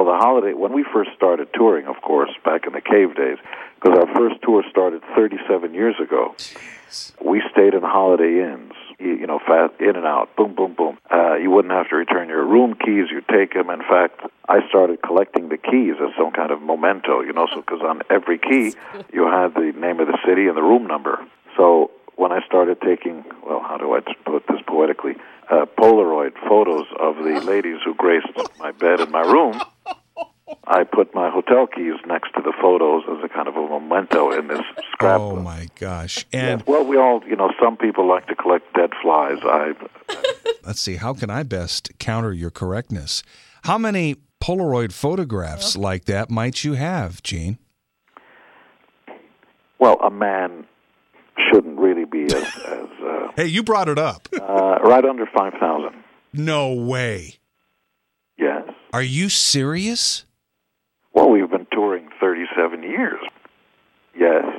Well, the Holiday, when we first started touring, of course, back in the cave days, because our first tour started 37 years ago, we stayed in Holiday Inns, fast in and out, boom, boom, boom. You wouldn't have to return your room keys, you'd take them. In fact, I started collecting the keys as some kind of memento, so because on every key, you had the name of the city and the room number. So when I started taking, well, how do I put this poetically, Polaroid photos of the ladies who graced my bed in my room, I put my hotel keys next to the photos as a kind of a memento in this scrapbook. Oh, my gosh. And yes, well, we all, some people like to collect dead flies. Let's see, how can I best counter your correctness? How many Polaroid photographs like that might you have, Gene? Well, a man shouldn't really be as hey, you brought it up. right under 5,000. No way. Yes. Are you serious? Well, we've been touring 37 years. Yes.